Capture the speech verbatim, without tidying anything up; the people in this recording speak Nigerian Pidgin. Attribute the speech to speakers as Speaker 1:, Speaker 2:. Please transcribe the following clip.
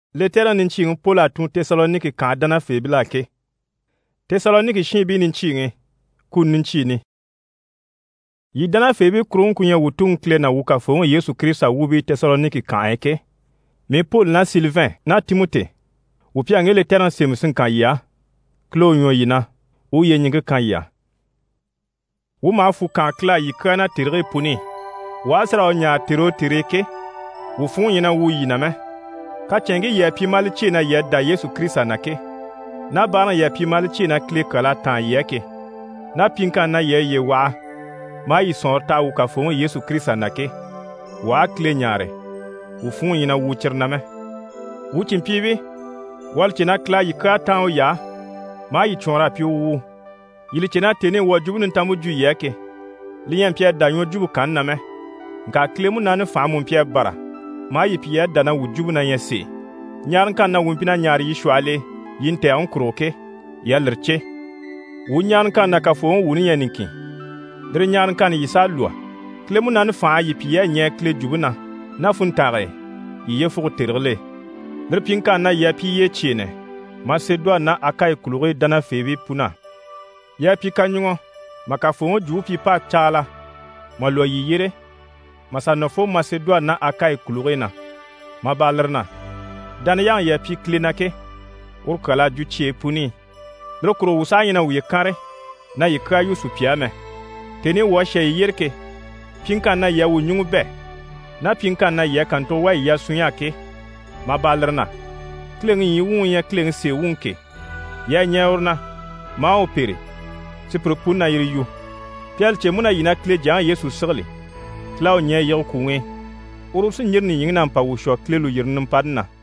Speaker 1: Letera nin ching Paul tun Thessaloniki kan dana febila ke. Thessaloniki shin bi nin chinge kun nin chini. Yi dana febi kurun kunya wutung kle na wuka fo Yesu Krista wubi Thessaloniki kan eke. Me Paul na Sylvain na Timote. Wupia nge letera semsin kan ya. Klo nyo yina. U ye nyinge kan ya. Wu ma fu kan kla yi kana tirre puni. Wa sara onya tiro tireke. Wu fun yina wu yina me. Ka chengi ye pi mal chi na yedda Yesu Krista na ke. Na bana ye pi mal chi na kle kala tan yeke. Na pinka na ye ye wa. Ma yi sonta wu ka fo Yesu Krista na ke. Wa kle nyare. Wu fun yina wu chirna me. Wu chimpibi. Wal china kla yi ka tan ya. Ma yi chonra pi wu. Yili china tene wa jubu ntamu ju yeke. Liyan pie da nyo jubu kan na me. Nka kle mu na ne famu pie bara. Ma yi pie da na wujubu na yese. Nyar kan na wumpina nyar yi shwale. Yinte on kroke. Yalirche. Wu nyar kan na ka fo wuni yaninki. Dre nyar kan yi sa lua. Kle mu na ne fa yi pie nye kle jubu na. Na funtare. Yi ye fuku tirle. Dre pinka na ya pie chene. Masedwa na akai kulure dana febi puna. Ya pi kanyungo, maka fo ju pi pa chala. Ma lo yire. Masa nofo Masedwa na akai kulure na. Ma balerna. Dan yang ya pi klinake. Urkala ju chie puni. Drokro wusa yina wuye kare. Na yika yusu piame. Teni washe yirke. Pinka na ya wu nyungu be. Na pinka na ya kanto wa ya sunyake. Ma balerna. Kleng yi wun ya kleng se wunke. Ya nyaurna. Ma opere. Sipur puna yiri yu. Pial che muna yina kle jan Yesu sirli. Klao nye yel kuwe. Urusin yirni yingnan pa wusho klelu yirnin padna.